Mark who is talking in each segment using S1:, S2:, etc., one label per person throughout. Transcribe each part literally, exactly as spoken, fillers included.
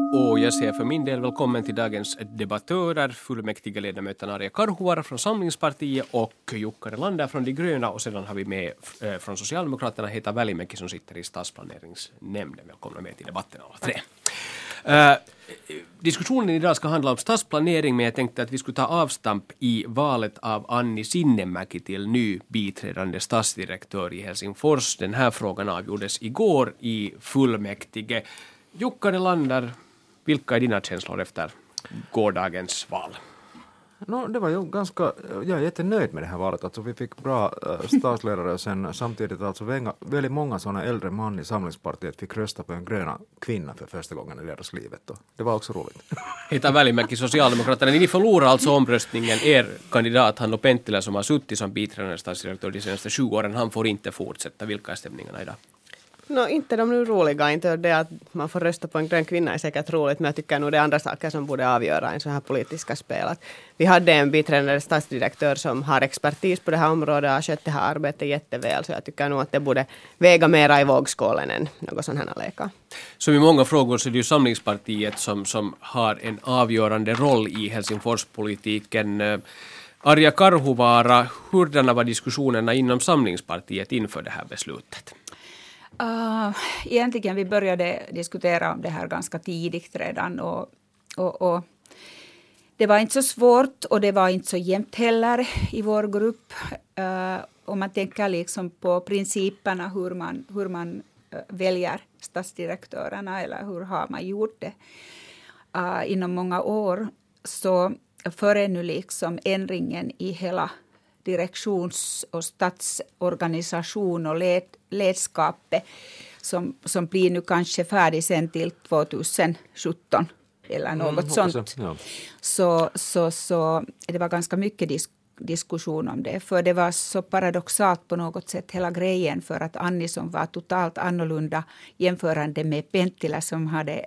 S1: Och jag säger för min del välkommen till dagens debattörer, fullmäktige ledamöterna Arja Karhuvaara från Samlingspartiet och Jukka Relander från De gröna, och sedan har vi med äh, från Socialdemokraterna Heta Välimäki som sitter i stadsplaneringsnämnden. Välkomna med till debatten alla tre. Uh, diskussionen idag ska handla om stadsplanering, men jag tänkte att vi skulle ta avstamp i valet av Anni Sinnemäki till ny biträdande stadsdirektör i Helsingfors. Den här frågan avgjordes igår i fullmäktige. Jukka Relander, vilka är dina känslor efter gårdagens val?
S2: No, det var ju ganska, jag är jättenöjd med det här valet. Alltså, vi fick bra äh, statsledare och sen samtidigt alltså vänga, väldigt många sådana äldre män i Samlingspartiet fick rösta på en gröna kvinna för första gången i deras livet. Och det var också roligt.
S1: Heta Välimäki, Socialdemokraterna. Ni förlorar alltså omröstningen. Er kandidat Hanno Penttilä som har suttit som biträdande statsdirektör de senaste tjugo åren, han får inte fortsätta. Vilka är stämningarna idag?
S3: No, inte de nu roliga, inte det att man får rösta på en grön kvinna är säkert roligt, men jag tycker nog det är andra saker som borde avgöra en så här politiska spel. Att vi hade en biträdande stadsdirektör som har expertis på det här området och har skött det här arbetet jätteväl, så jag tycker nog att det borde väga mera i vågskålen än något sån här leka.
S1: Så i många frågor så är det ju Samlingspartiet som, som har en avgörande roll i Helsingforspolitiken. Arja Karhuvaara, hurdana var diskussionerna inom Samlingspartiet inför det här beslutet?
S4: Uh, egentligen vi började diskutera om det här ganska tidigt redan och, och, och det var inte så svårt och det var inte så jämnt heller i vår grupp. Uh, om man tänker liksom på principerna hur man, hur man uh, väljer stadsdirektörerna eller hur har man gjort det uh, inom många år, så före nu liksom ändringen i hela direktions- och stadsorganisation och led, ledskapet som, som blir nu kanske färdig sen till tjugohundrasjutton eller något mm, sånt. Jag, ja. så, så, så det var ganska mycket disk, diskussion om det, för det var så paradoxalt på något sätt hela grejen, för att Anni som var totalt annorlunda jämförande med Penttilä som hade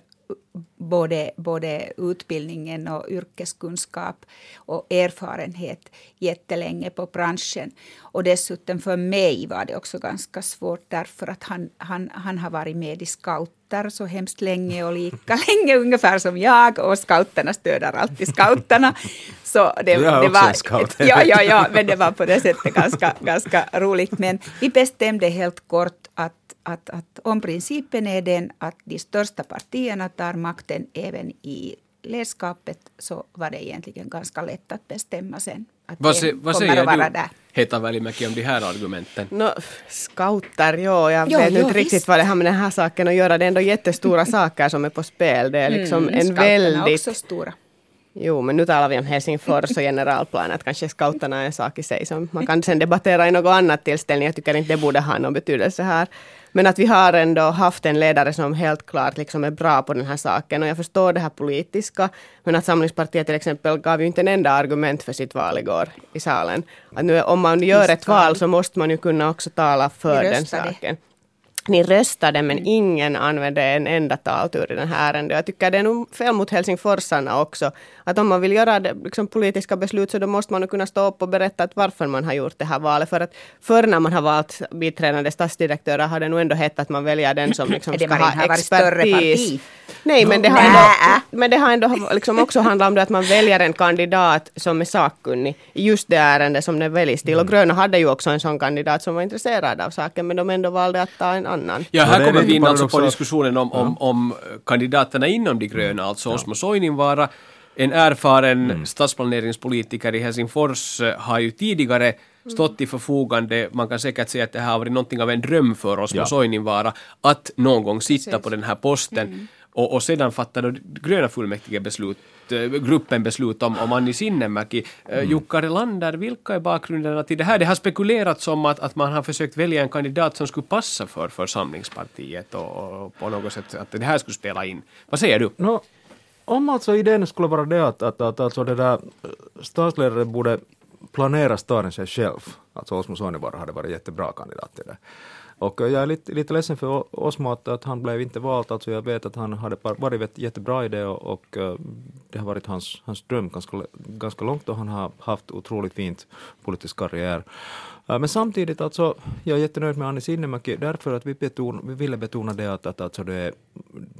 S4: Både, både utbildningen och yrkeskunskap och erfarenhet jättelänge på branschen. Och dessutom för mig var det också ganska svårt därför att han, han, han har varit med i scouter så hemskt länge och lika länge ungefär som jag, och scouterna stöder alltid scouterna. Så det, det var, ja, ja, ja, men det var på det sättet ganska, ganska roligt. Men vi bestämde helt kort att Att, att om principen är den att de största partierna tar makten även i ledskapet, så var det egentligen ganska lätt att bestämma sen att
S1: vad se, vad säger
S4: att vara
S1: du,
S4: där.
S1: Heta Välimäki, om de här argumenten?
S3: No, scouter, ja, jag
S4: jo,
S3: vet
S4: jo,
S3: inte riktigt
S4: visst.
S3: vad det har med den här saken att göra. Det är ändå jättestora saker som är på spel. Det är liksom
S4: mm,
S3: en väldigt...
S4: också stora.
S3: Jo, men nu talar vi om Helsingfors och generalplanet. Kanske scouterna är en sak i sig som man kan sen debattera i något annat tillställning. Jag tycker inte det borde ha någon betydelse här. Men att vi har ändå haft en ledare som helt klart liksom är bra på den här saken. Och jag förstår det här politiska. Men att Samlingspartiet till exempel gav ju inte en enda argument för sitt val igår i salen. Att nu, om man gör ett val så måste man ju kunna också tala för den saken. Ni röstade, men ingen använde en enda taltur i den här ärendet. Jag tycker det är nog fel mot helsingforsarna också. Att om man vill göra det, liksom, politiska beslut, så då måste man kunna stå upp och berätta att varför man har gjort det här valet. För att förr när man har valt biträdande stadsdirektörer har det nog ändå hett att man väljer den som liksom ska ha expertis. Nej, men det har ändå, men det har ändå liksom också handlat om det att man väljer en kandidat som är sakkunnig i just det ärende som den väljs till. Och gröna hade ju också en sån kandidat som var intresserad av saken, men de ändå valde att ta en annan.
S1: Ja, här kommer vi in alltså på diskussionen om, om, om kandidaterna inom de gröna, alltså Osmo Soininvaara, en erfaren mm. stadsplaneringspolitiker i Helsingfors, har ju tidigare stått i förfogande. Man kan säkert säga att det här har varit någonting av en dröm för Osmo ja. Soininvaara att någon gång sitta Precis. på den här posten. Mm. Och, och sedan fattade gröna fullmäktige beslut, gruppen beslut om, om Anni Sinnemäki. Mm. Jukka Relander, vilka är bakgrunderna till det här? Det har spekulerats om att, att man har försökt välja en kandidat som skulle passa för, för Samlingspartiet och, och på något sätt att det här skulle spela in. Vad säger du?
S2: No, om alltså idén skulle vara det att, att, att alltså det där statsledaren borde planera staden sig själv. Alltså Osmo Soininvaara hade varit jättebra kandidat till det. Och jag är lite, lite ledsen för Osmo att, att han blev inte valt. Alltså jag vet att han hade varit jättebra i det och, och uh, det har varit hans, hans dröm ganska, ganska långt och han har haft otroligt fint politisk karriär. Uh, men samtidigt alltså, jag är jättenöjd med Anni Sinnemäki därför att vi, beton, vi ville betona det att, att alltså det,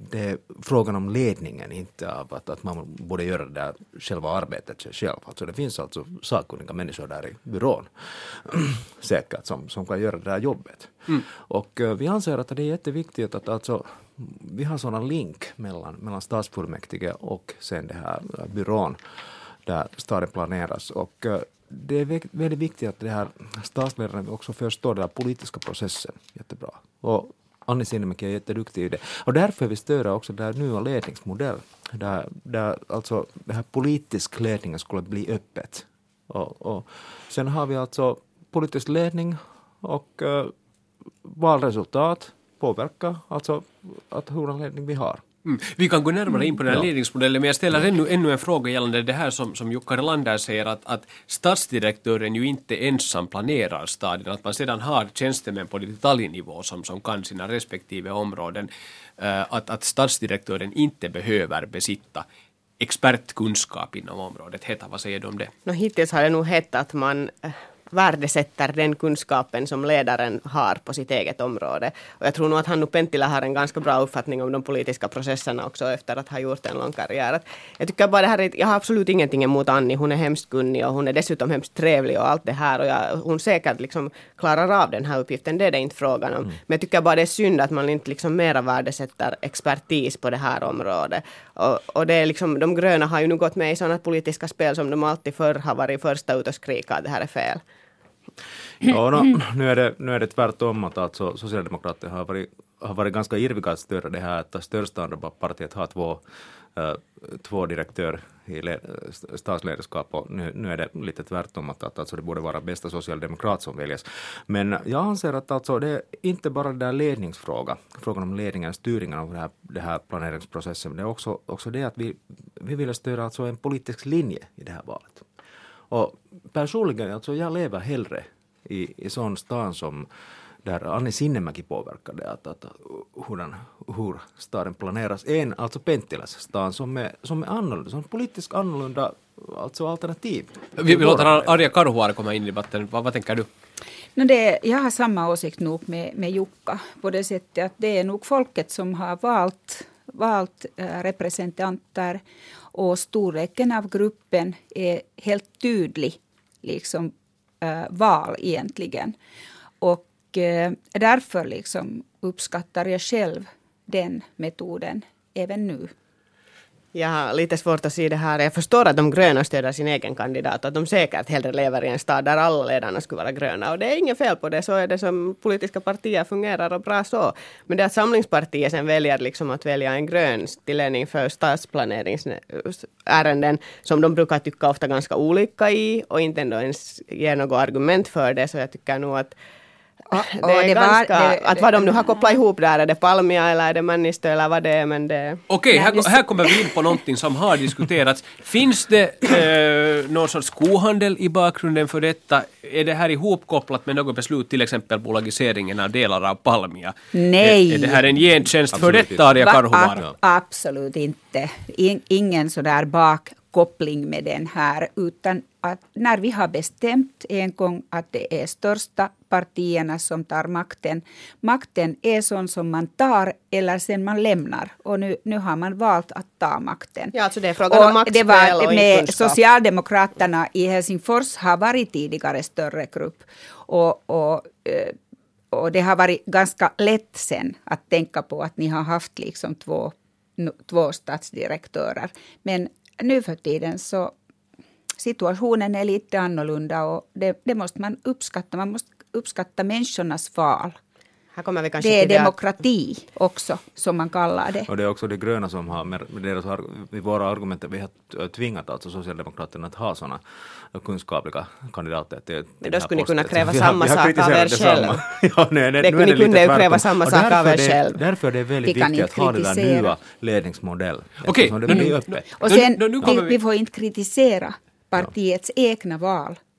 S2: det är frågan om ledningen, inte av att, att man borde göra det där själva arbetet sig själv. Alltså det finns alltså sakkunniga människor där i byrån säkert som, som kan göra det där jobbet. Mm. Och uh, vi anser att det är jätteviktigt att alltså, vi har sådana link mellan, mellan stadsfullmäktige och sen det här uh, byrån där staden planeras. Och uh, det är väldigt viktigt att det här stadsledaren också förstår den politiska processen jättebra. Och Anni Sinnemäki är jätteduktig i det. Och därför vi stöder också den här nya ledningsmodell. Där, där alltså den här politisk ledningen skulle bli öppet. Och, och sen har vi alltså politisk ledning och uh, valresultat påverkar alltså att hur ledning vi har.
S1: Mm. Vi kan gå närmare in på den här ja. ledningsmodellen, men jag ställer ännu, ännu en fråga gällande det här som, som Jukka Relander säger, att, att stadsdirektören ju inte ensam planerar staden, att man sedan har tjänstemän på detaljnivå som, som kan sina respektive områden, uh, att, att stadsdirektören inte behöver besitta expertkunskap inom området. Heta, vad säger du om det?
S3: No, hittills har det nog hett att man värdesätter den kunskapen som ledaren har på sitt eget område. Och jag tror nog att Hannu Penttila har en ganska bra uppfattning om de politiska processerna också efter att ha gjort en lång karriär. Jag tycker bara det här, jag har absolut ingenting emot Anni, hon är hemskt kunnig och hon är dessutom hemskt trevlig och allt det här. Och jag, hon säkert liksom klarar av den här uppgiften, det är det inte frågan om. Mm. Men jag tycker bara det är synd att man inte liksom mera värdesätter expertis på det här området. Och, och det är liksom, de gröna har ju nu gått med i sådana politiska spel som de alltid förr har varit första ut och skrika att det här är fel.
S2: Ja, no, nu, är det, nu är det tvärtom att alltså Socialdemokraterna har varit, har varit ganska irviga att störa det här att det största andra partiet har två, uh, två direktörer i le, statsledarskap och nu, nu är det lite tvärtom att, att alltså det borde vara bästa socialdemokrat som väljes. Men jag anser att alltså det är inte bara det där ledningsfråga, frågan om ledningen och styrningen av det här, det här planeringsprocessen, men det är också, också det att vi, vi vill störa alltså en politisk linje i det här valet. Och personligen, alltså jag lever hellre i, i sån stan som där Anni Sinnemäki påverkade att, att hur, den, hur staden planeras, än alltså Penttilas stan som är, som är annorlunda, som politiskt annorlunda alltså alternativ.
S1: Vi, vi låter Arja Karhuvaara komma in i debatten. Vad, vad tänker du?
S4: No det, jag har samma åsikt nog med, med Jukka på det sättet att det är nog folket som har valt, valt äh, representanter. Och storleken av gruppen är helt tydlig, liksom äh, val egentligen. Och äh, därför liksom uppskattar jag själv den metoden även nu.
S3: Jag har lite svårt att se det här. Jag förstår att de gröna stöder sin egen kandidat och att de säkert hellre lever i en stad där alla ledarna skulle vara gröna. Och det är inget fel på det, så är det som politiska partier fungerar och bra så. Men det att Samlingspartiet sen väljer liksom att välja en grön till ledning för stadsplaneringsärenden som de brukar tycka ofta ganska olika i och inte ändå ens ger något argument för det, så jag tycker nog att
S4: Och,
S3: det är
S4: det
S3: ganska,
S4: var, det,
S3: att vad de nu har kopplat ihop där, är det Palmia eller är det Männistö eller vad det är, men det...
S1: Okej, här, här kommer vi in på någonting som har diskuterats. Finns det eh, någon sorts kohandel i bakgrunden för detta? Är det här ihopkopplat med något beslut, till exempel bolagiseringen av delar av Palmia?
S4: Nej.
S1: Är, är det här en gentjänst för detta, Arja Karhuvaara?
S4: Absolut inte. In, ingen sådär bakkoppling med den här, utan att när vi har bestämt en gång att det är största partierna som tar makten. Makten är sån som man tar eller sen man lämnar. Och nu, nu har man valt att ta makten.
S3: Ja, alltså det är frågan om maktspel och
S4: det var med
S3: kunskap.
S4: Socialdemokraterna i Helsingfors har varit tidigare större grupp. Och, och, och det har varit ganska lätt sen att tänka på att ni har haft liksom två, två statsdirektörer. Men nu för tiden så situationen är lite annorlunda och det, det måste man uppskatta. Man måste uppskatta människornas val.
S3: Här kommer vi kanske
S4: det är
S3: till
S4: demokrati att... också, som man kallar det.
S2: Och det är också de gröna som har, med deras, med våra argument, vi har tvingat alltså Socialdemokraterna att ha sådana kunskapliga kandidater till, till
S3: men då skulle
S2: posten.
S3: ni kunna kräva
S2: vi
S3: samma
S2: har,
S3: sak av er själv.
S2: Ja, nej, nej,
S3: det
S2: nu är
S3: ni
S2: det
S3: kunde ju
S2: tvärtom.
S3: kräva samma sak av er själv.
S2: Därför är det väldigt viktigt att ha den där nya ledningsmodell.
S1: Okej.
S2: Det blir öppet.
S4: Och sen,
S1: nu, nu
S4: vi,
S1: vi...
S4: vi får inte kritisera partiets ja. egna val.
S2: Mm.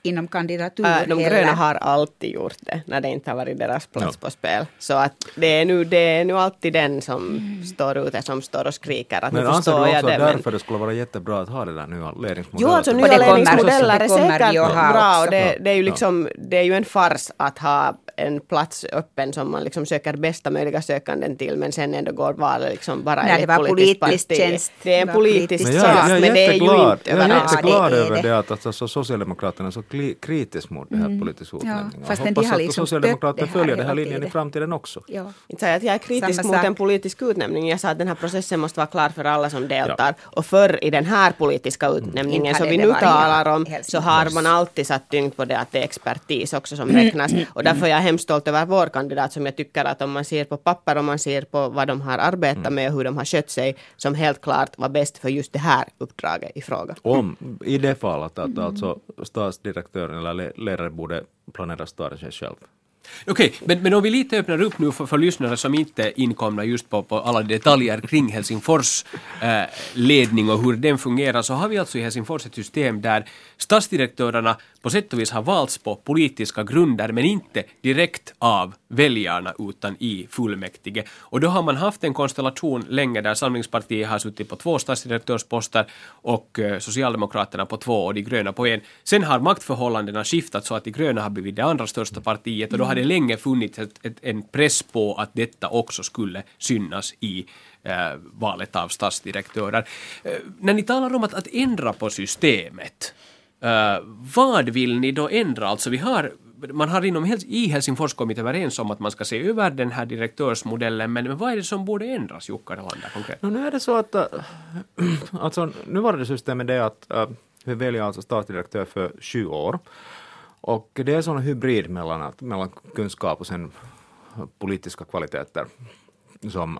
S4: inom kandidatur.
S3: Äh, de
S4: heller.
S3: gröna har alltid gjort det när det inte har varit deras plats
S2: Ja.
S3: på spel. Så att det är nu, det är nu alltid den som mm. står ute som står och skriker. Att
S2: Men
S3: nu
S2: anser du
S3: förstår
S2: också
S3: jag det.
S2: att
S3: Men...
S2: därför det skulle vara jättebra att ha det där nya ledningsmodellet?
S3: Jo, alltså
S4: Och
S3: nya
S4: det kommer-
S3: ledningsmodeller
S4: det
S3: är
S4: kommer
S3: säkert
S4: vi att ha
S3: bra.
S4: också.
S3: Och det, det, är ju
S2: Ja.
S3: liksom, det är ju en fars att ha en plats öppen som man liksom söker bästa möjliga sökanden till, men sen ändå går valet liksom bara
S4: Nej,
S3: i
S4: det
S3: ett
S4: var
S3: politiskt
S4: politisk
S3: parti.
S4: tjänst.
S3: Det är en
S4: Det var
S3: politisk
S4: politisk
S2: Men
S3: sak,
S2: jag, jag, är
S3: men det är ju
S2: jätteglad,
S3: inte
S2: jag är
S3: överallt.
S2: jätteglad
S4: Ja, det är
S2: över
S4: det.
S2: det att alltså, Socialdemokraterna är så kli, kritisk mot det här politiska utnämningen.
S4: Ja,
S2: Jag
S4: fastän
S2: hoppas
S4: de har
S2: att
S4: liksom
S2: Socialdemokraterna
S4: stött det här
S2: följer den här
S4: hela
S2: linjen i
S4: tiden.
S2: framtiden också.
S4: Ja.
S3: Inte säga att jag är kritisk
S4: Samma
S3: mot
S4: sak.
S3: en politisk utnämning. Jag sa att den här processen måste vara klar för alla som deltar. Och förr i den här politiska utnämningen
S4: Inte
S3: som
S4: hade
S3: vi
S4: det
S3: nu
S4: varit
S3: talar om,
S4: Helsingfors.
S3: så har man alltid satt tyngd på det att det är expertis också som räknas. Och därför är jag hemskt stolt över vår kandidat som jag tycker att om man ser på papper och man ser på vad de har arbetat med och hur de har skött sig, som helt klart var bäst för just det här uppdraget i fråga.
S2: Om, i det fallet att alltså statsdirektören eller le- ledare borde planera staden sig själv.
S1: Okej, men, men om vi lite öppnar upp nu för, för lyssnare som inte inkomna just på, på alla detaljer kring Helsingfors eh, ledning och hur den fungerar, så har vi alltså i Helsingfors ett system där stadsdirektörerna på sätt och vis har valts på politiska grunder, men inte direkt av väljarna utan i fullmäktige. Och då har man haft en konstellation länge där Samlingspartiet har suttit på två stadsdirektörsposter och eh, Socialdemokraterna på två och de gröna på en. Sen har maktförhållandena skiftat så att de gröna har blivit det andra största partiet, och då har det länge funnits ett, ett, en press på att detta också skulle synas i eh, valet av stadsdirektörer. Eh, när ni talar om att, att ändra på systemet, eh, vad vill ni då ändra? Alltså vi har, man har inom Hels- i Helsingfors kommit överens om att man ska se över den här direktörsmodellen, men, men vad är det som borde ändras, Jukka Relander, konkret?
S2: No, nu är det så att äh, alltså, nuvarande systemet är att äh, vi väljer alltså statsdirektör för sju år. Och det är sån hybrid mellan, att, mellan kunskap och sen politiska kvaliteter som,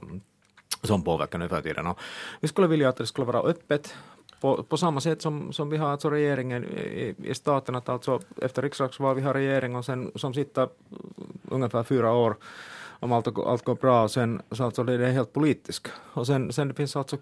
S2: som påverkar nu för tiden. Och vi skulle vilja att det skulle vara öppet på, på samma sätt som, som vi har alltså regeringen i, i staten, att alltså efter riksdagsval vi har regering och sen, som sitter ungefär fyra år om allt, allt går bra, och sen så alltså det är helt politiskt. Och sen, sen det finns alltså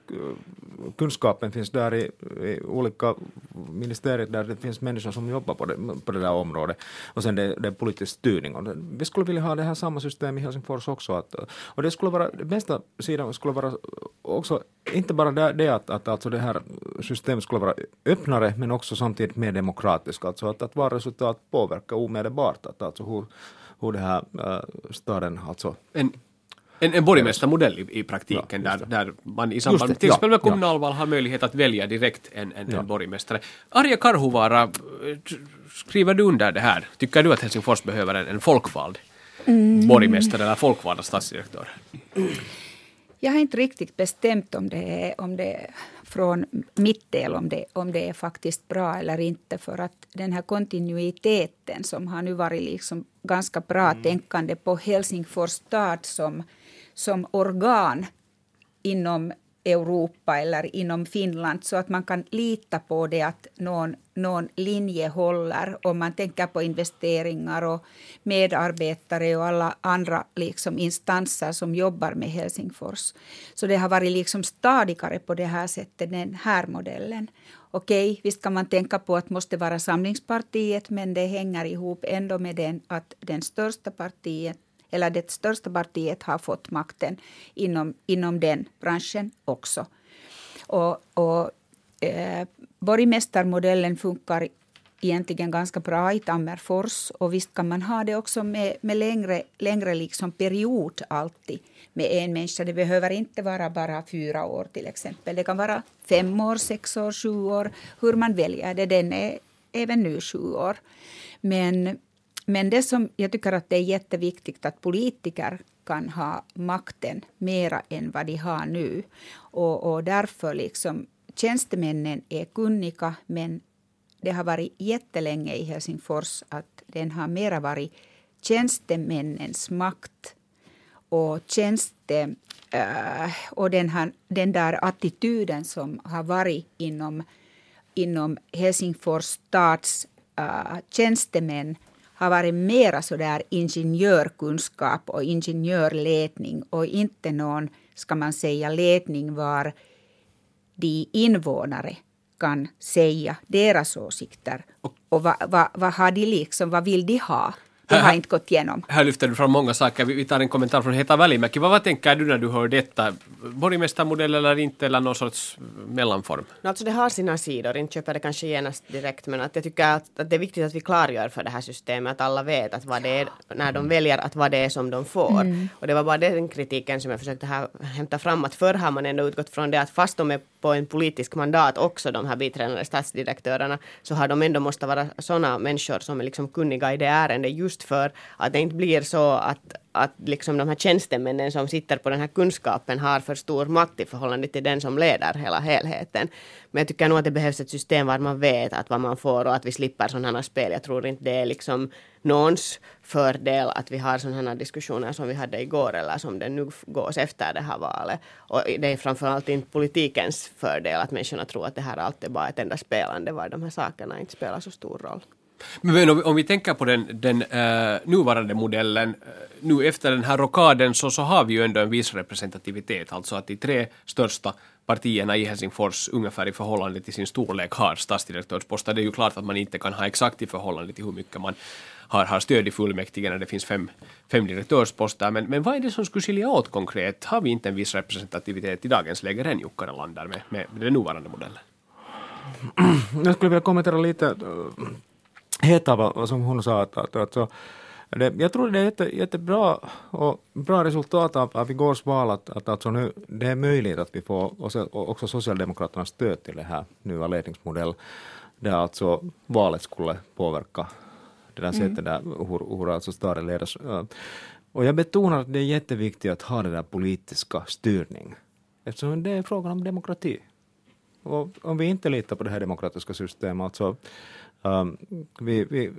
S2: kunskapen finns där i, i olika ministerier där det finns människor som jobbar på det, på det där området. Och sen det, det är politisk styrning. Och det, vi skulle vilja ha det här samma system i Helsingfors också. Att, och det skulle vara, det bästa sidan skulle vara också, inte bara det, det att, att alltså det här systemet skulle vara öppnare, men också samtidigt mer demokratiskt. Alltså att, att vara resultat påverkar omedelbart. Att alltså hur hur det här äh, staden alltså...
S1: En, en, en borgmästarmodell i, i praktiken,
S2: ja,
S1: där, där man i samband
S2: Just det,
S1: till
S2: ja,
S1: exempel med
S2: ja.
S1: kommunalval har möjlighet att välja direkt en, en,
S2: Ja.
S1: en borgmästare. Arja Karhuvaara, skriver du under det här? Tycker du att Helsingfors behöver en, en folkvald mm. borgmästare eller folkvalda stadsdirektör?
S4: Jag har inte riktigt bestämt om det är, om det är från mitt del om det, om det är faktiskt bra eller inte, för att den här kontinuiteten som har nu varit liksom ganska bra mm. tänkande på Helsingfors stad som, som organ inom Europa eller inom Finland, så att man kan lita på det att någon, någon linje håller, om man tänker på investeringar och medarbetare och alla andra liksom instanser som jobbar med Helsingfors. Så det har varit liksom stadigare på det här sättet, den här modellen. Okej, visst kan man tänka på att det måste vara Samlingspartiet, men det hänger ihop ändå med den att den största partiet eller det största partiet har fått makten inom, inom den branschen också. Och, och eh, borgmästarmodellen funkar egentligen ganska bra i Tammerfors, och visst kan man ha det också med, med längre, längre liksom period alltid med en människa. Det behöver inte vara bara fyra år till exempel. Det kan vara fem år, sex år, sju år, hur man väljer det. Den är även nu sju år. Men Men det som jag tycker att det är jätteviktigt att politiker kan ha makten mera än vad de har nu. Och, och därför liksom tjänstemännen är kunniga, men det har varit jättelänge i Helsingfors att den har mera varit tjänstemännens makt och tjänste äh, och den, här, den där attityden som har varit inom, inom Helsingfors stads äh, tjänstemän har varit mera så där ingenjörkunskap och ingenjörledning, och inte någon, ska man säga, ledning var de invånare kan säga deras åsikter och vad, vad, vad har de liksom, vad vill de ha? Det har inte gått igenom.
S1: Här lyfter du fram många saker. Vi tar en kommentar från Heta Välimäki. Vad, vad tänker du när du hör detta? Borgmästarmodell eller inte, eller någon sorts mellanform?
S3: Alltså det har sina sidor, inte köper det kanske genast direkt, men att jag tycker att, att det är viktigt att vi klargör för det här systemet, att alla vet att vad det är, när de väljer, att vad det är som de får. Mm. Och det var bara den kritiken som jag försökte här, hämta fram, att förr har man ändå utgått från det att fast de är på en politisk mandat också, de här biträdande statsdirektörerna, så har de ändå måste vara sådana människor som är liksom kunniga i det ärende, just för att det inte blir så att, att liksom de här tjänstemännen som sitter på den här kunskapen har för stor makt i förhållande till den som leder hela helheten. Men jag tycker nog att det behövs ett system var man vet att vad man får och att vi slipper sådana här spel. Jag tror inte det är liksom någons fördel att vi har sådana här diskussioner som vi hade igår eller som det nu gås efter det här valet. Och det är framförallt inte politikens fördel att människorna tror att det här alltid är bara ett enda spelande var de här sakerna inte spelar så stor roll.
S1: Men om vi, om vi tänker på den, den uh, nuvarande modellen, uh, nu efter den här rockaden så, så har vi ju ändå en viss representativitet, alltså att de tre största partierna i Helsingfors ungefär i förhållande till sin storlek har stadsdirektörsposter. Det är ju klart att man inte kan ha exakt i förhållande till hur mycket man har, har stöd i fullmäktige när det finns fem, fem direktörsposter. Men, men vad är det som skulle skilja åt konkret? Har vi inte en viss representativitet i dagens läge än Jukka Relander med, med den nuvarande modellen?
S2: Jag skulle vilja kommentera lite Heta vad som hon sa. Att, att, att, så, det, jag tror det är jätte, jättebra och bra resultat av, av igårs val att, att alltså nu, det är möjligt att vi får också, också Socialdemokraternas stöd till det här nya ledningsmodell där alltså valet skulle påverka det där sättet där hur, hur alltså staden ledas. Och jag betonar att det är jätteviktigt att ha det där politiska styrning eftersom det är frågan om demokrati. Och om vi inte litar på det här demokratiska systemet alltså Um, vi, vi,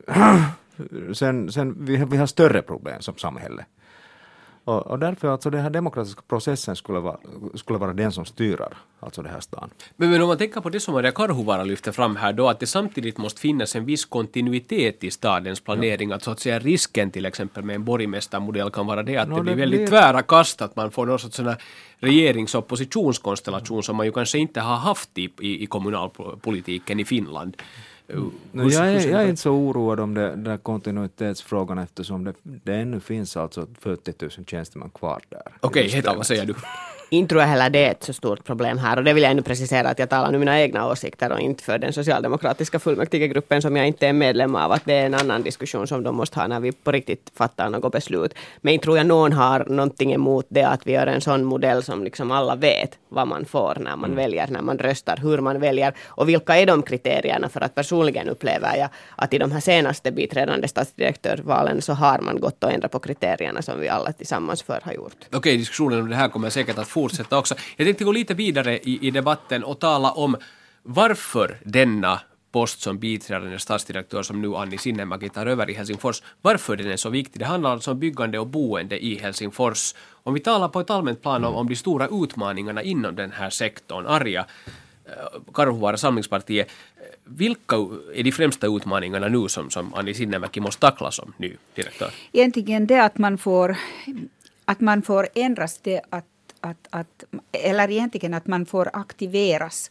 S2: sen, sen, vi, vi har större problem som samhälle. Och, och därför alltså den här demokratiska processen skulle vara, skulle vara den som styrar alltså det här stan.
S1: Men, men om man tänker på det som Maria Karhuvaara lyfter fram här då, att det samtidigt måste finnas en viss kontinuitet i stadens planering, ja. Att så att säga risken till exempel med en borgmästarmodell kan vara det att no, det blir det väldigt blir... tvära kast, att man får någon sorts sån regerings- och oppositionskonstellation som man ju kanske inte har haft i, i, i kommunalpolitiken i Finland.
S2: No, jag, är, jag är inte så oroad om det, den kontinuitetsfrågan eftersom det, det ännu finns alltså fyrtio tusen tjänstemän kvar där.
S1: Okej, okay, Heta, vad säger du?
S3: Inte tror jag heller det är ett så stort problem här och det vill jag ännu precisera att jag talar nu mina egna åsikter och inte för den socialdemokratiska fullmäktigegruppen som jag inte är medlem av, att det är en annan diskussion som de måste ha när vi på riktigt fattar något beslut. Men inte tror jag någon har någonting emot det att vi gör en sån modell som liksom alla vet vad man får när man mm. väljer, när man röstar, hur man väljer och vilka är de kriterierna, för att personligen upplever jag att i de här senaste biträdande statsdirektörvalen så har man gått och ändrat på kriterierna som vi alla tillsammans för har gjort.
S1: Okej, okay, diskussionen om det här kommer säkert att fortsätta också. Jag tänkte gå lite vidare i, i debatten och tala om varför denna post som biträdande statsdirektör som nu Anni Sinnemäki tar över i Helsingfors, varför den är så viktig. Det handlar alltså om byggande och boende i Helsingfors. Om vi talar på ett allmänt plan om, om de stora utmaningarna inom den här sektorn, Arja, Karhuvaara Samlingspartiet, vilka är de främsta utmaningarna nu som, som Anni Sinnemäki måste tackla som ny direktör?
S4: Egentligen det att man får, att man får ändras det att Att, att, eller egentligen att man får aktiveras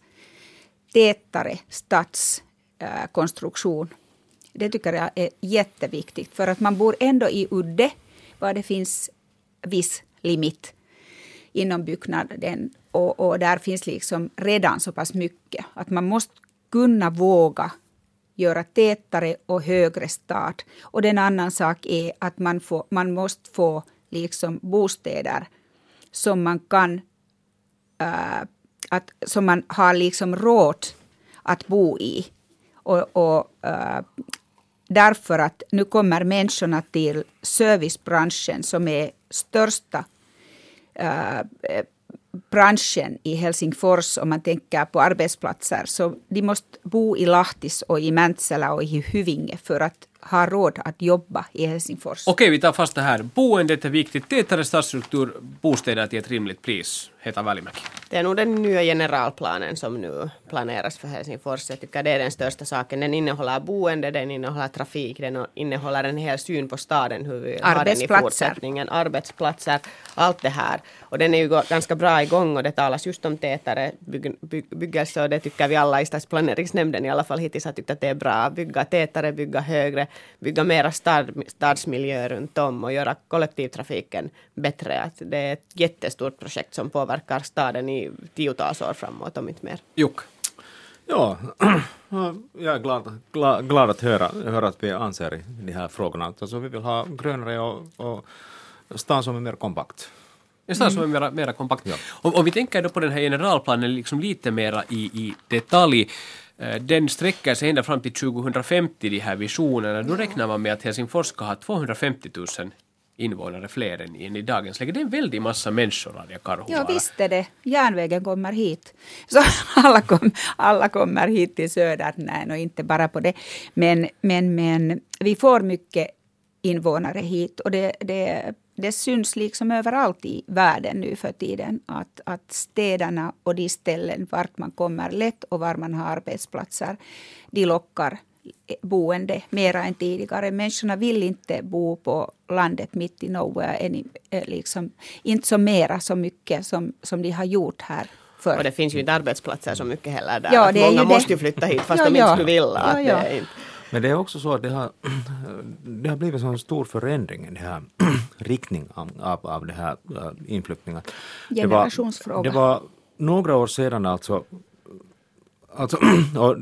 S4: tätare stadskonstruktion. Äh, det tycker jag är jätteviktigt. För att man bor ändå i udde, var det finns viss limit inom byggnaden. Och, och där finns liksom redan så pass mycket. Att man måste kunna våga göra tätare och högre stad. Och den annan sak är att man, får, man måste få liksom bostäder som man kan äh, att, som man har liksom råd att bo i. Och, och äh, därför att nu kommer människorna till servicebranschen som är största äh, branschen i Helsingfors om man tänker på arbetsplatser. Så de måste bo i Lahtis och i Mäntsälä och i Hyvinge för att ha råd att jobba i Helsingfors.
S1: Okej, vi tar fast det här. Boendet är viktigt. Tätare stadsstruktur, bostäder till ett rimligt pris. Heta Välimäki.
S3: Det är nog den nya generalplanen som nu planeras för Helsingfors. Jag tycker det är den största saken. Den innehåller boende, den innehåller trafik, den innehåller en hel syn på staden, hur vi har den i fortsättningen. Arbetsplatser, allt det här. Och den är ju ganska bra igång och det talas just om tätare byg- byg- byggelse och det tycker vi alla i stadsplaneringsnämnden i alla fall hittills har tyckt att det är bra. Bygga tätare, bygga högre, bygga mera stad, stadsmiljö runt om och göra kollektivtrafiken bättre. Att det är ett jättestort projekt som påverkar staden i tiotals år framåt, om inte mer.
S1: Juk.
S2: Ja, jag är glad, glad, glad att höra, höra att vi anser i de här frågorna. Alltså, vi vill ha grönare och, och stan som är mer kompakt.
S1: En stan som är mera, mera kompakt. Ja. Om, om vi tänker då på den här generalplanen liksom lite mera i, i detalj. Den sträcker sig ända fram till tjugohundrafemtio, de här visionerna. Då räknar man med att Helsingfors ska ha tvåhundrafemtio tusen invånare fler än i, i dagens läge. Det är en väldig massa människor, Arja Karhuvaara.
S4: Ja, visst är det. Järnvägen kommer hit. Så alla, kom, alla kommer hit till söder. Nej, och inte bara på det. Men, men, men vi får mycket invånare hit. Och det, det, det syns liksom överallt i världen nu för tiden. Att, att städerna och de ställen vart man kommer lätt och var man har arbetsplatser, de lockar boende mera än tidigare. Människorna vill inte bo på landet mitt i nowhere, liksom, inte så mera så mycket som, som de har gjort här förr.
S3: Och det finns ju inte arbetsplatser så mycket heller där.
S4: Ja, det är
S3: många
S4: ju
S3: måste
S4: det.
S3: ju flytta hit fast
S4: ja,
S3: de
S4: ja.
S3: inte skulle vilja.
S4: Ja, ja.
S3: Det är inte.
S2: Men det är också så att det har, det har blivit en stor förändring i det här riktning av, av det här inflyttningen.
S4: Generationsfråga.
S2: Det var, det var några år sedan alltså, alltså och,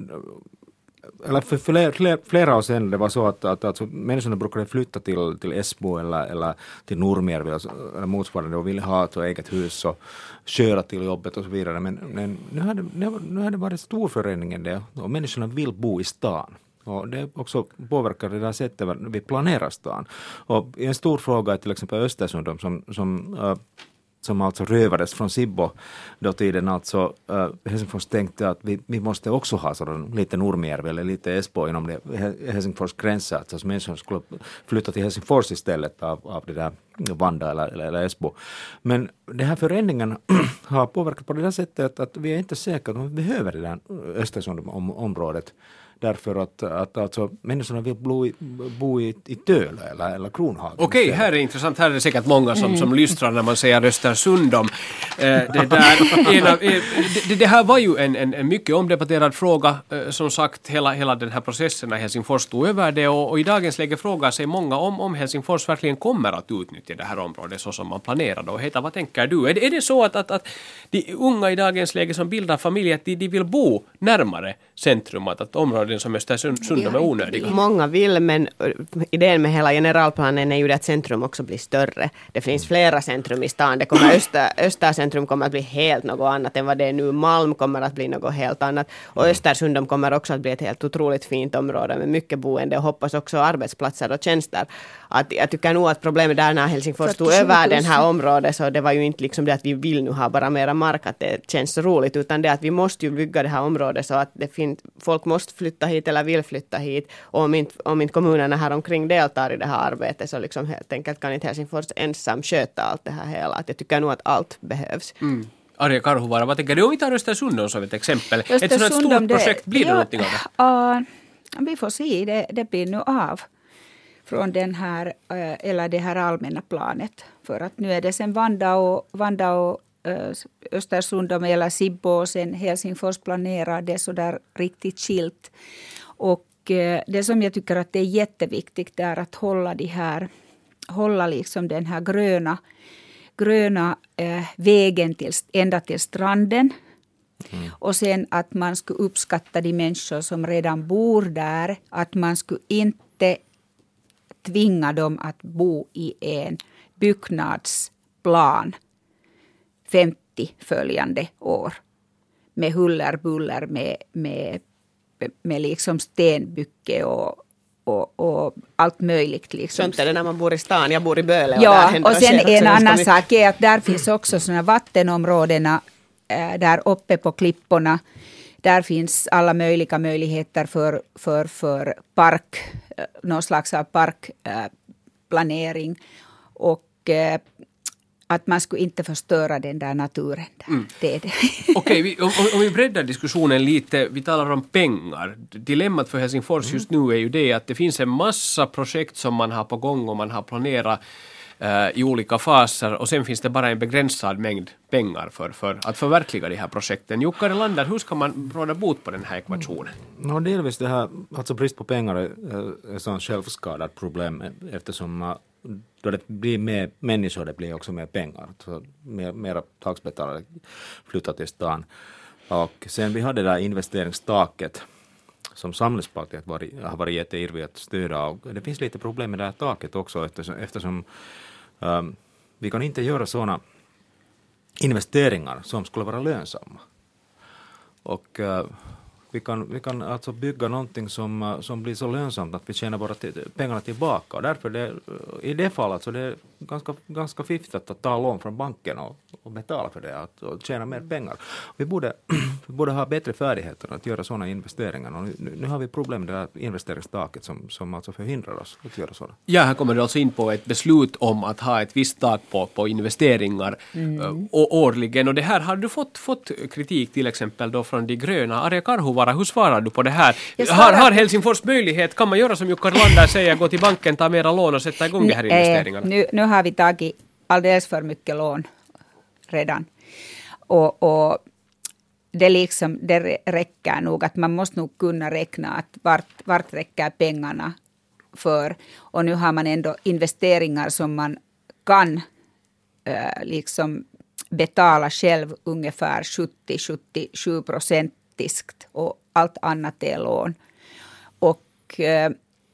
S2: eller för flera, flera, flera år sedan det var så att, att alltså, människorna brukade flytta till, till Esbo eller, eller till Nordmjärvi eller motsvarande och ville ha ett eget hus och köra till jobbet och så vidare. Men, men nu har det, nu har det varit stor förändring i det och människorna vill bo i stan. Och det också påverkar det där sättet vi planerar stan. Och en stor fråga är till exempel Östersund som, som uh, som alltså rövades från Sibbo då tiden alltså uh, Helsingfors tänkte att vi, vi måste också ha sådan lite Nordmjärvi eller lite Esbo inom det Helsingfors gränser, alltså människor skulle flytta till Helsingfors istället av, av det där Vanda eller, eller, eller Esbo. Men den här förändringen har påverkat på det där sättet att vi är inte säkra att vi behöver det där Östersund-området. Därför att, att alltså, människorna vill bo i, bo i, i Tölö eller, eller Kronhagen.
S1: Okej, okay, här är intressant. Här är det säkert många som, som lystrar när man säger Östersund om. Eh, det, där, ena, eh, det, det här var ju en, en, en mycket omdebatterad fråga. Eh, som sagt, hela, hela den här processen när Helsingfors stod över det. Och, och i dagens läge frågar sig många om, om Helsingfors verkligen kommer att utnyttja det här området så som man planerade. Och Heta, vad tänker du? Är det, är det så att, att, att de unga i dagens läge som bildar familj, att de, de vill bo närmare centrum, att, att området som Östersund är onödiga?
S3: Många vill, men idén med hela generalplanen är ju det att centrum också blir större. Det finns flera centrum i stan. Det kommer Öster, Östercentrum kommer att bli helt något annat än vad det är nu. Malm kommer att bli något helt annat. Och Östersund kommer också att bli ett helt otroligt fint område med mycket boende och hoppas också arbetsplatser och tjänster. Att, jag tycker nog att problemet där när Helsingfors stod över den här området, så det var ju inte liksom det att vi vill nu ha bara mera mark, att det känns roligt, utan det att vi måste ju bygga det här området så att det finns, folk måste flytta hit eller vill flytta hit. Och om inte, om inte kommunerna här omkring deltar i det här arbetet, så liksom helt enkelt kan inte Helsingfors ensam sköta allt det här hela. Att jag tycker nog att allt behövs.
S1: Mm. Arja Karhuvaara, vad tänker du om vi tar Östersund som ett exempel? Ett sådant stort projekt, blir det någonting av det?
S4: Uh, vi får se, det, det blir nu av från den här, uh, eller det här allmänna planet. För att nu är det sen Vanda och, Vanda och uh, Östersund eller Sibbo och sen Helsingfors planerar det så där riktigt skilt. Och uh, det som jag tycker att det är jätteviktigt är att hålla de här, hålla liksom den här gröna gröna eh, vägen till, ända till stranden. Mm. Och sen att man skulle uppskatta de människor som redan bor där. Att man skulle inte tvinga dem att bo i en byggnadsplan femtio följande år. Med hullerbuller, med, med, med liksom stenbygge och Och, och allt möjligt. Liksom.
S3: Sånt är det när man bor i stan. Jag bor i Böle. Och
S4: ja,
S3: där
S4: och sen en annan
S3: mycket.
S4: sak är att där finns också sådana vattenområdena äh, där uppe på klipporna. Där finns alla möjliga möjligheter för, för, för park, äh, någon slags av parkplanering. Äh, och äh, att man skulle inte förstöra den där naturen där. Mm. Det är det.
S1: Okej, vi, om, om vi breddar diskussionen lite, vi talar om pengar. Dilemmat för Helsingfors mm. just nu är ju det att det finns en massa projekt som man har på gång och man har planerat uh, i olika faser och sen finns det bara en begränsad mängd pengar för, för att förverkliga de här projekten. Jukka Relander, hur ska man råda bot på den här ekvationen?
S2: Mm. No, delvis det här, alltså brist på pengar är, är sån självskadat problem eftersom uh, då det blir mer människor, det blir också mer pengar. Så mer, mera taxbetalare flyttar till stan. Och sen vi hade det där investeringstaket som Samlingspartiet var, har varit jätteirrig att stöda. Och det finns lite problem med det här taket också eftersom, eftersom um, vi kan inte göra sådana investeringar som skulle vara lönsamma. Och uh, Vi kan, vi kan alltså bygga någonting som, som blir så lönsamt att vi tjänar bara till, pengarna tillbaka. Och därför det, i det fallet så det är ganska, ganska fiffigt att ta lån från banken och, och betala för det att, och tjäna mer pengar. Vi borde, vi borde ha bättre färdigheter att göra sådana investeringar. Och nu, nu har vi problem med det här investeringstaket som, som alltså förhindrar oss att göra sådana.
S1: Ja, här kommer du alltså in på ett beslut om att ha ett visst tak på, på investeringar mm. och årligen. Och det här har du fått, fått kritik till exempel då från de gröna. Arja Karhuvaara, hur svarar du på det här? Har, har Helsingfors möjlighet, kan man göra som Jukka Relander säger, gå till banken, ta mera lån och sätta igång de här investeringarna?
S4: Nu, nu har vi tagit alldeles för mycket lån redan. Och, och det, liksom, det räcker nog att man måste nog kunna räkna att vart, vart räcker pengarna för. Och nu har man ändå investeringar som man kan äh, liksom betala själv ungefär sjuttio till sjuttiosju procent och allt annat är lån. Och äh,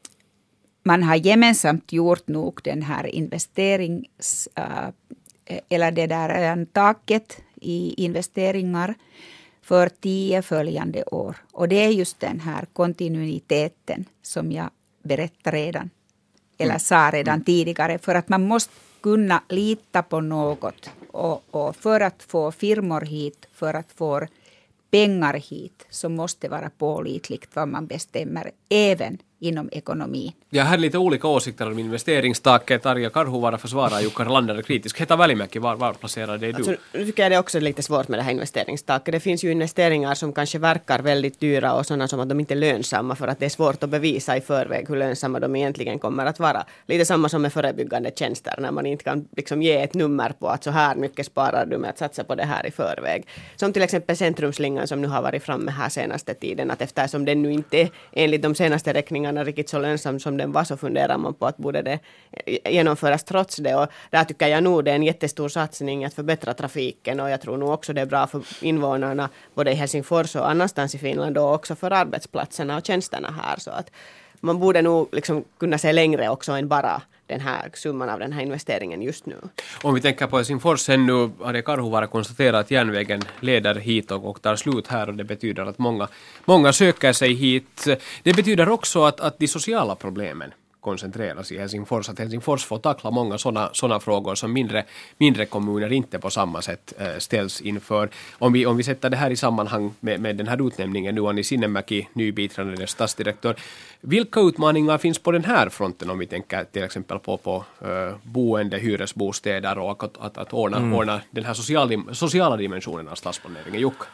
S4: man har gemensamt gjort nog den här investerings äh, eller det där äh, taket i investeringar för tio följande år. Och det är just den här kontinuiteten som jag berättade redan, eller sa redan mm. tidigare, för att man måste kunna lita på något. Och, och för att få firmor hit, för att få pengar hit, så måste vara pålitligt vad man bestämmer, även inom ekonomin.
S1: Jag hade lite olika åsikter om investeringstaket. Arja Karhuvaara försvarar, Jukka Relander är kritisk. Heta Välimäki, var, var placerar det du?
S3: Alltså, nu tycker jag det är också lite svårt med det här investeringstaket. Det finns ju investeringar som kanske verkar väldigt dyra och sådana som att de inte är lönsamma för att det är svårt att bevisa i förväg hur lönsamma de egentligen kommer att vara. Lite samma som med förebyggande tjänster när man inte kan liksom ge ett nummer på att så här mycket sparar du med att satsa på det här i förväg. Som till exempel Centrumslingan som nu har varit framme här senaste tiden, att eftersom den nu inte är enligt de senaste räkningarna riktigt så lönsam som den var, så funderar man på att borde det genomföras trots det. Och där tycker jag nog det är en jättestor satsning att förbättra trafiken, och jag tror nog också det är bra för invånarna både i Helsingfors och annanstans i Finland och också för arbetsplatserna och tjänsterna här. Så att man borde nog liksom kunna se längre också än bara den här summan av den här investeringen just nu.
S1: Om vi tänker på Helsingfors sen nu, hade Karhuvaara konstaterat att järnvägen leder hit och, och tar slut här, och det betyder att många, många söker sig hit. Det betyder också att, att de sociala problemen koncentreras i Helsingfors, att Helsingfors får tackla många sådana såna frågor som mindre, mindre kommuner inte på samma sätt äh, ställs inför. Om vi, om vi sätter det här i sammanhang med, med den här utnämningen nu, Anni Sinnemäki, ny biträdande stadsdirektör. Vilka utmaningar finns på den här fronten om vi tänker till exempel på, på äh, boende, hyresbostäder och att, att, att ordna, mm. ordna den här social, sociala dimensionen av stadsplaneringen? Jukka?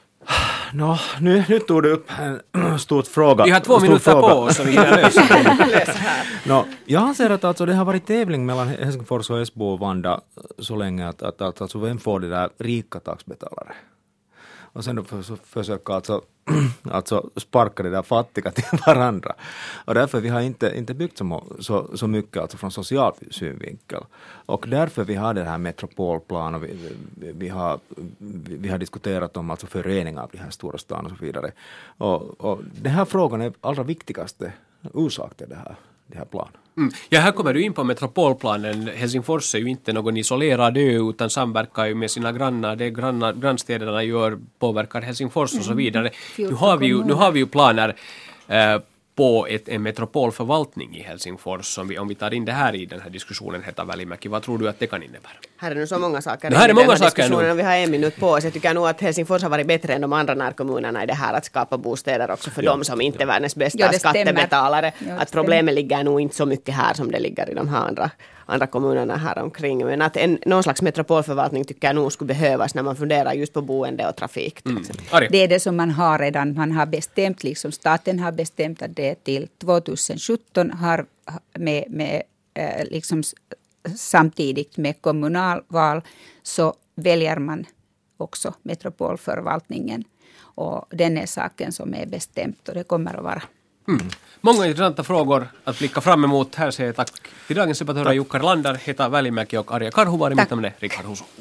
S2: No, nu, nu tog du upp en stor fråga.
S1: Vi har två minuter
S2: fråga.
S1: på oss så vi kan lösa
S2: no, jag anser att alltså, det har varit tävling mellan Helsingfors och Esbo och Vanda så länge att, att, att alltså, vem får det där rika taxbetalare? Och sen för, så försöka alltså, alltså sparka det där fattiga till varandra. Och därför vi har inte, inte byggt så, så, så mycket alltså från social synvinkel. Och därför vi har det här metropolplan och vi, vi, vi, har, vi, vi har diskuterat om alltså föreningar av de här stora stan och så vidare. Och, och den här frågan är allra viktigaste orsak till det här. Det här plan.
S1: Mm. Ja, här kommer du in på metropolplanen. Helsingfors är ju inte någon isolerad ö utan samverkar ju med sina grannar. Det grannar, grannstäderna gör, påverkar Helsingfors och så vidare. Nu har vi ju, nu har vi ju planer eh, på ett, en metropolförvaltning i Helsingfors. Om vi, om vi tar in det här i den här diskussionen, Heta Välimäki, vad tror du att det kan innebära?
S3: Här är nu så många saker.
S1: Det här är många saker
S3: diskussionen. Vi har en minut på oss. Jag tycker nog att Helsingfors har varit bättre än de andra närkommunerna i det här att skapa bostäder också för ja, dem som inte ja. är världens bästa ja, skattebetalare. Ja, att problemet ligger nog inte så mycket här som det ligger i de här andra, andra kommunerna här omkring. Men att en, någon slags metropolförvaltning tycker jag nog skulle behövas när man funderar just på boende och trafik.
S4: Mm. Det är det som man har redan. Man har bestämt, liksom staten har bestämt att det till tjugohundrasjutton har med, med eh, liksom samtidigt med kommunalval så väljer man också metropolförvaltningen. Och den är saken som är bestämt och det kommer att vara.
S1: Mm. Många intressanta frågor att blicka fram emot. Här säger tack till dagens debattörer Jukka Erlander, Heta Välimäki och Arja Karhuvaari. Mitt namn är Rickard Husu.